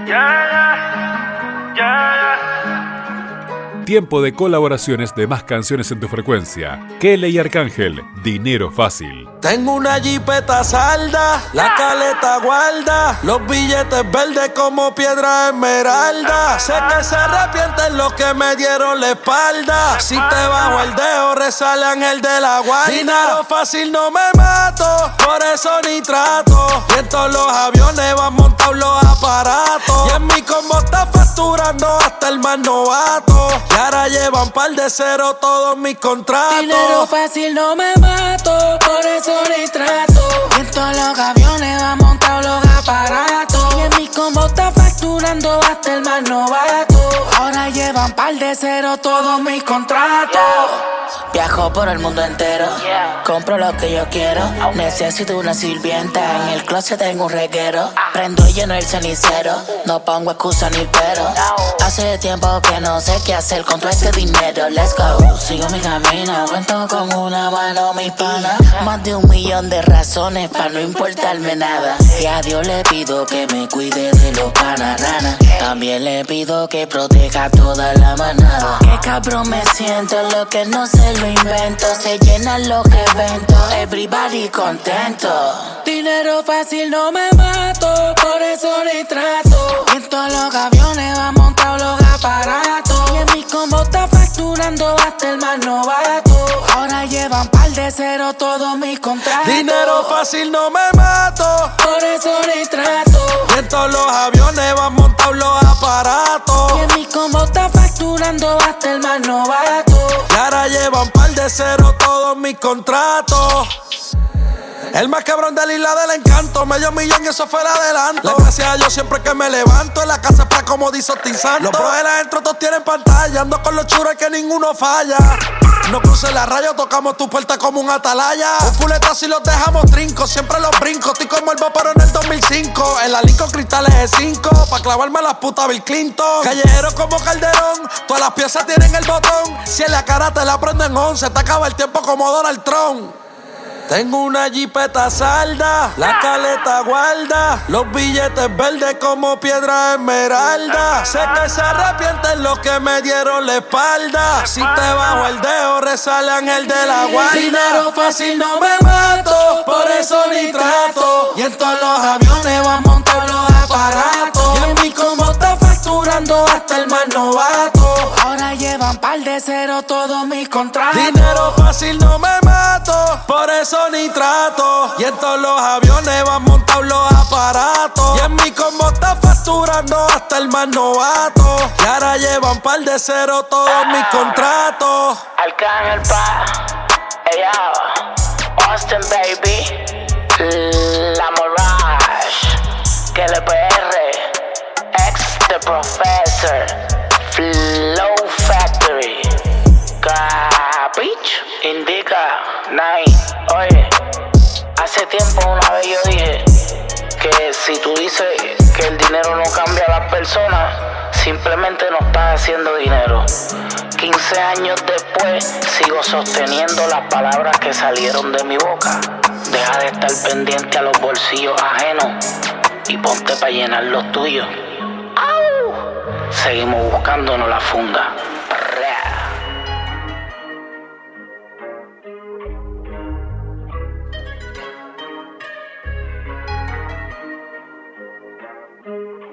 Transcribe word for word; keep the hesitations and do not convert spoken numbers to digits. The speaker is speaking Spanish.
Yeah, yeah, yeah, yeah. Tiempo de colaboraciones de más canciones en tu frecuencia. Kele y Arcángel, Dinero Fácil. Tengo una jipeta salda, la caleta guarda, los billetes verdes como piedra esmeralda. Sé que se arrepienten los que me dieron la espalda. Si te bajo el dedo, resale ángel de la guarda. Dinero fácil no me mato, por eso ni trato. Y en todos los aviones van montados los aparatos. Y en mi combo está facturando hasta el más novato. Y ahora llevan par de cero todos mis contratos. Dinero fácil no me mato, por eso ni trato. Y en todos los aviones van montados los aparatos. Y en mi combo está facturando hasta el más novato. Ahora llevan par de cero todos mis contratos. Viajo por el mundo entero, compro lo que yo quiero. Necesito una sirvienta, en el closet tengo un reguero. Prendo y lleno el cenicero, no pongo excusa ni pero. Hace tiempo que no sé qué hacer con todo este dinero. Let's go, sigo mi camino, cuento con una mano mis panas. Más de un millón de razones para no importarme nada. Y a Dios le pido que me cuide de los panaranas. También le pido que proteja a toda la manada. Qué cabrón me siento, lo que no se lo invento. Se llenan los eventos, everybody contento. Dinero fácil no me mato, por eso ni trato. Y en todos los aviones van montados los aparatos. Y en mi combo está facturando hasta el más novato. Ahora llevan par de cero todos mis contratos. Dinero fácil no me mato, por eso ni trato. Y en todos los aviones van montados los aparatos. Y en mi combo está facturando hasta el más novato. Y ahora llevan par de cero todos mis contratos. El más cabrón de la isla del encanto, medio millón y eso fue el adelanto. La gracia a Dios siempre que me levanto, en la casa para como dice Ortiz Santos. Los bros adentro todos tienen pantalla, ando con los churos y que ninguno falla. No cruces la raya, tocamos tu puerta como un atalaya. Un fuletazo y los dejamos trincos, siempre los brinco. Estoy como el vapor en el dos mil cinco, en la Lincoln cristales E cinco, pa' clavarme las putas Bill Clinton. Callejero como Calderón, todas las piezas tienen el botón. Si en la cara te la prendo en once, te acaba el tiempo como Donald Trump. Tengo una jipeta salda, la caleta guarda, los billetes verdes como piedra esmeralda. Sé que se arrepienten los que me dieron la espalda. Si te bajo el dedo, resale ángel de la guarda. Dinero fácil no me mato, por eso ni trato. Y en todos los aviones van montados los aparatos. Y en mi combo está facturando hasta el más novato. Ahora llevan par de cero todos mis contratos. Dinero fácil no me mato, por eso ni trato. Y en todos los aviones van montados los aparatos. Y en mi combo está facturando hasta el más novato. Y ahora llevan par de cero todos mis contratos. Arcángel pa, ella, Austin baby, La Mirage, Kele P R, ex The Professor, Flow Factory, Capich, Indica, Nine. Oye, hace tiempo una vez yo dije que si tú dices que el dinero no cambia a las personas, simplemente no estás haciendo dinero. quince años después sigo sosteniendo las palabras que salieron de mi boca. Deja de estar pendiente a los bolsillos ajenos y ponte para llenar los tuyos. ¡Au! Seguimos buscándonos la funda. Thank you.